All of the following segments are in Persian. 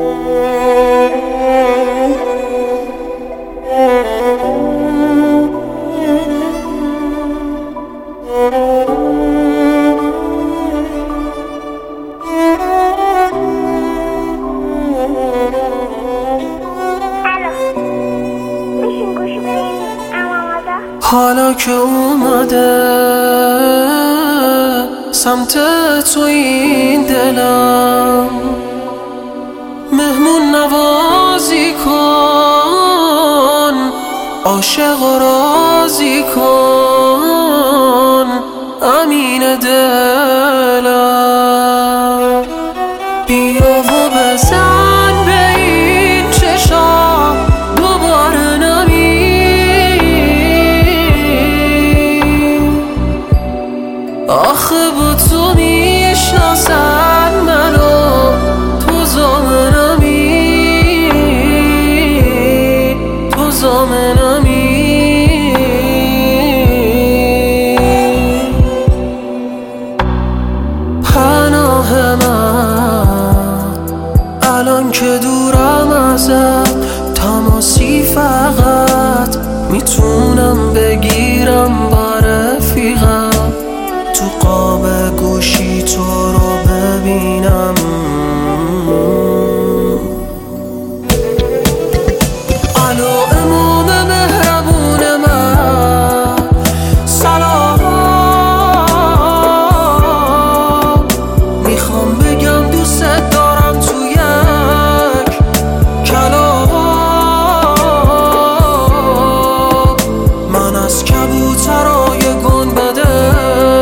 حالا که اومده سمت تو این دلم، مهمون نوازی کن، عاشق و راضی کن، امین دلم. بیا و بزن به این چشام دوباره آخه با تو میشناسن منو، تو زامنمی، تو زامنمی. پناه من الان که دورم ازت، تماسی فقط میتونم بگیرم با رفیقم، تو قاب گوشی تو رو ببینم. الو امام مهربون من، سلام، میخوام بگم دوست دارم تو یک کلام. من از کبوترای گنبده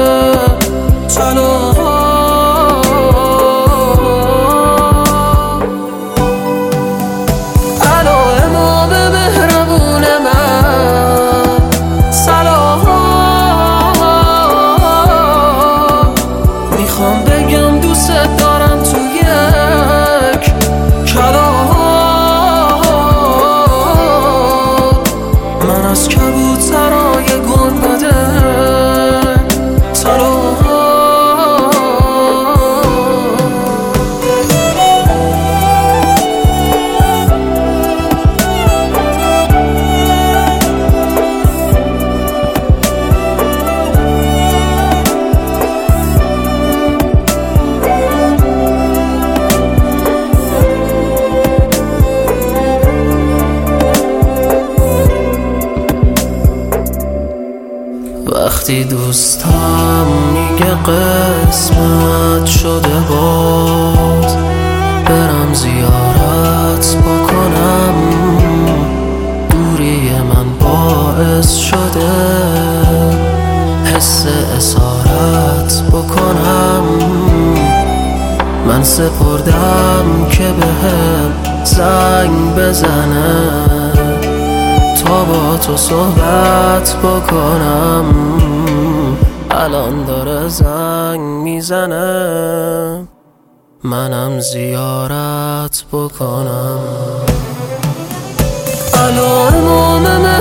وقتی دوستم میگه قسمت شده بود برم زیارت بکنم، دوری من باعث شده حس اسارت بکنم. من سپردم که بهم زنگ بزنه تا با تو صحبت بکنم، الان داره زنگ میزنه منم زیارت بکنم. الو امام